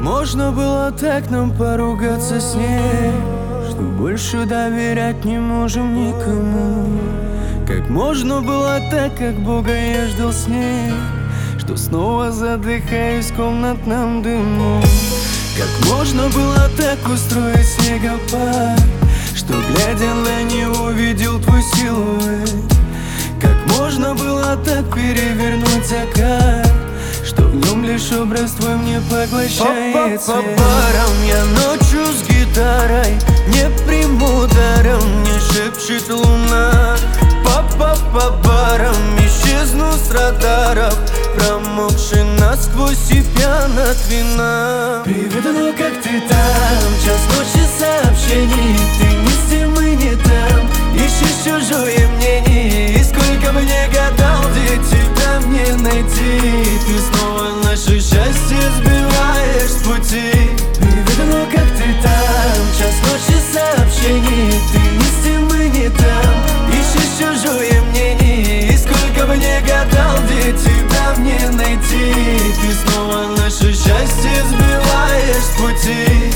можно было так нам поругаться с ней, что больше доверять не можем никому? Как можно было так, как Бога я ждал с ней, что снова задыхаюсь в комнатном дыму? Как можно было так устроить снегопад, что, глядя на него, видел твой силуэт? Как можно было так перевернуть закат, что в нем лишь образ твой мне поглощает свет? По барам я ночью с гитарой, не приму даром, не шепчет луна. По барам исчезну с радаров, промокший насквозь и пьян от вина. Привет, ну как ты там? Час ночи сообщений, ты не с тем и не там, ищешь чужое мнение. И сколько бы ни гадал, где тебя мне найти, ты снова наше счастье сбиваешь с пути. Привет, ну как ты там? Час ночи сообщений, ты не с тем и не там, ищешь чужое мнение. И сколько бы ни гадал, где тебя мне найти, ты снова наше счастье сбиваешь с пути.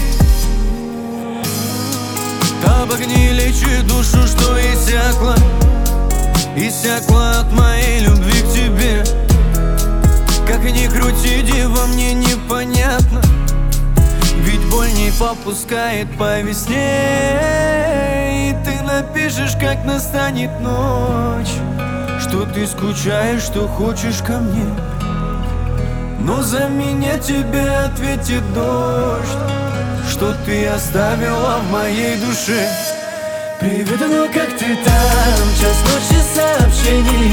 Об огне лечит душу, что иссякла, иссякла от моей любви к тебе. Как ни крути, дева, мне непонятно, ведь боль не попускает по весне. И ты напишешь, как настанет ночь, что ты скучаешь, что хочешь ко мне, но за меня тебе ответит дождь, что ты оставила в моей душе. Привет, ну как ты там? Час ночи сообщений,